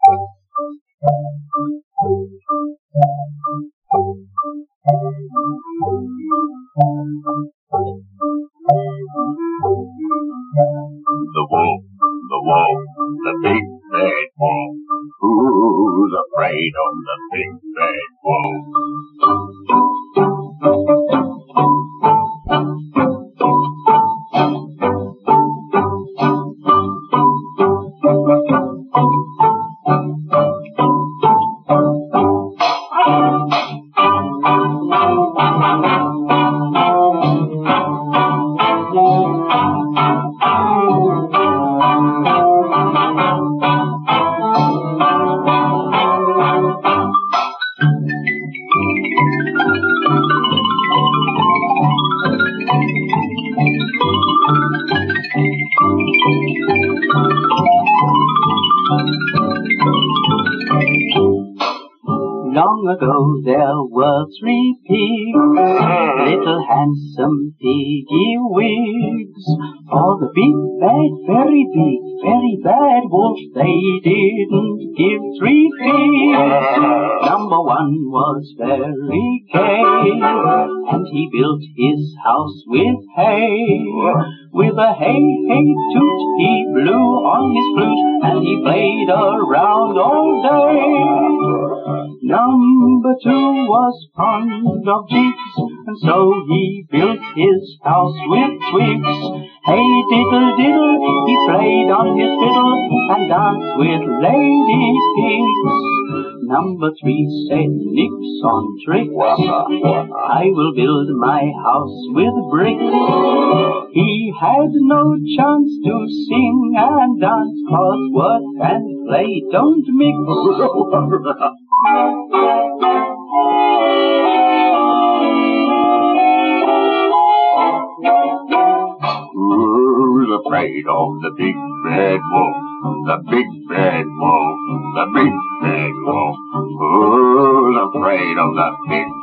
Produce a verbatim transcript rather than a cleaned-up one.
The wolf, the wolf, the big bad wolf. Who's afraid of the big bad wolf? Long ago there were three pigs, little handsome piggy wigs. For the big bad, very big, very bad wolf, they didn't give three pigs. Number one was very gay, and he built his house with hay. With a hey, hey, toot, he blew on his flute, and he played around all day. Number two was fond of jigs, and so he built his house with twigs. Hey diddle diddle, he played on his fiddle and danced with lady pigs. Number three said, nix on tricks, I will build my house with bricks. He had no chance to sing and dance, 'cause work and play don't mix. Who's afraid of the big bad wolf? The big bad wolf, the big bad wolf. Who's afraid of the big